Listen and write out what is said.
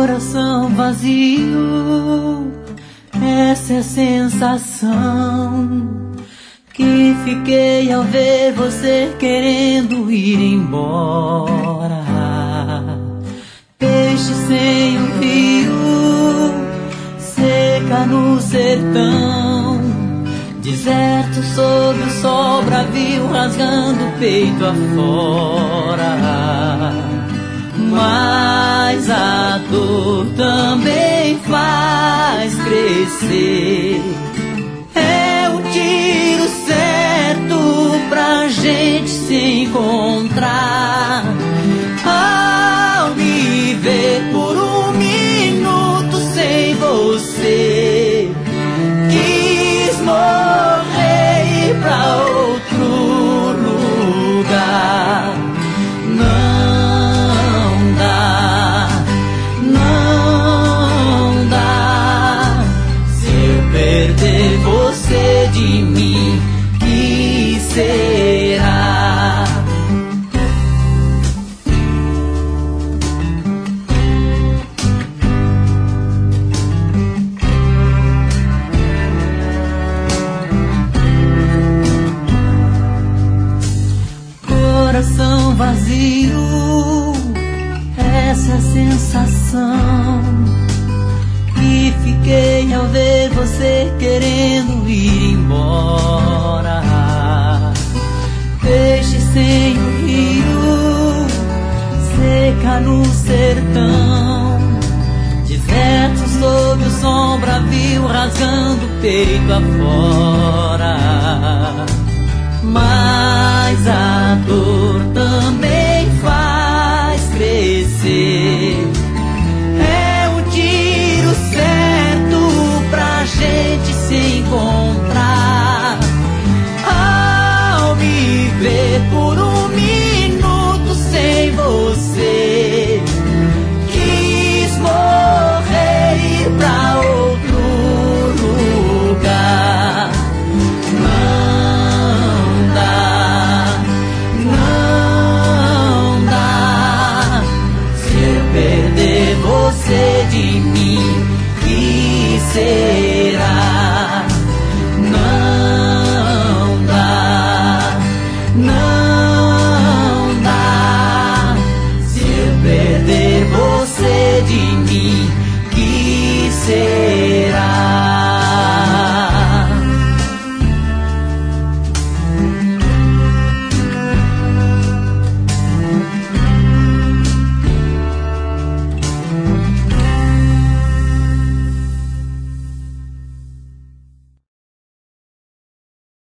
Coração vazio, essa é a sensação que fiquei ao ver você querendo ir embora. Peixe sem um rio, seca no sertão, deserto sob o sol bravio, rasgando o peito afora. Mas a dor também faz crescer. É o tiro certo pra gente se encontrar. Ao me ver por um minuto sem você, quis morrer e ir pra outro lugar. Perder você de mim, que será? Coração vazio, essa é a sensação que fiquei ao ver você querendo ir embora. Peixe sem o rio, seca no sertão, deserto sob o sol bravio, rasgando o peito afora. Mas a dor